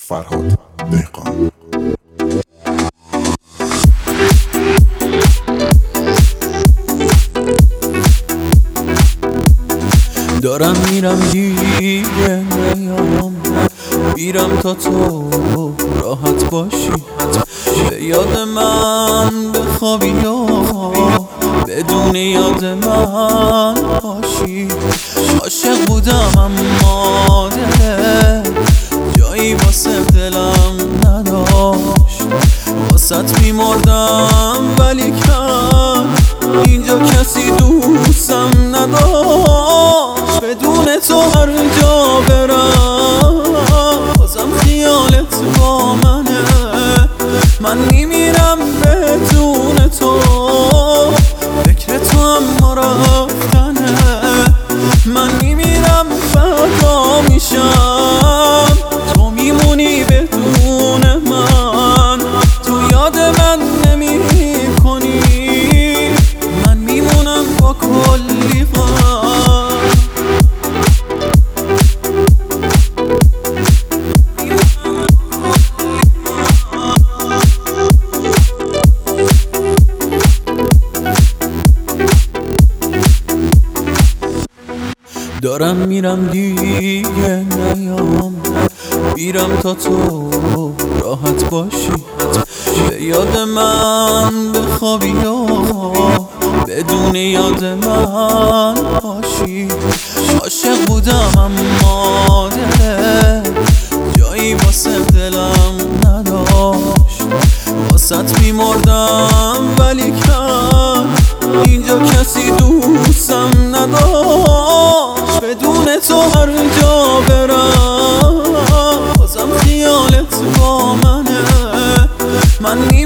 فرهاد دهقان. دارم میرم دیگه نیام، میرم تا تو راحت باشی، به یاد من بخوابی یا بدون یاد من باشی. عاشق بودم اما دلت جایی واسه دلم نداشت، واسط میمردم ولی کن اینجا کسی دوستم نداشت. بدون تو هر جا برم بازم خیالت با منه، من میمیرم بدون تو، فکر تو اما رفتنه. من میمیرم فدا میشم، تو میمونی بدون من، تو یاد من نمی کنی، من میمونم با کلی غم. دارم میرم دیگه نیام، میرم تا تو راحت باشی، به یاد من بخوابی یا بدون یاد من باشی. عاشق بودم اما دلت جایی واسه دلم نداشت، واسط میمردم ولی کن اینجا کسی دوستم نداشت. بدون تو هر جا برم بازم خیالت با منه، من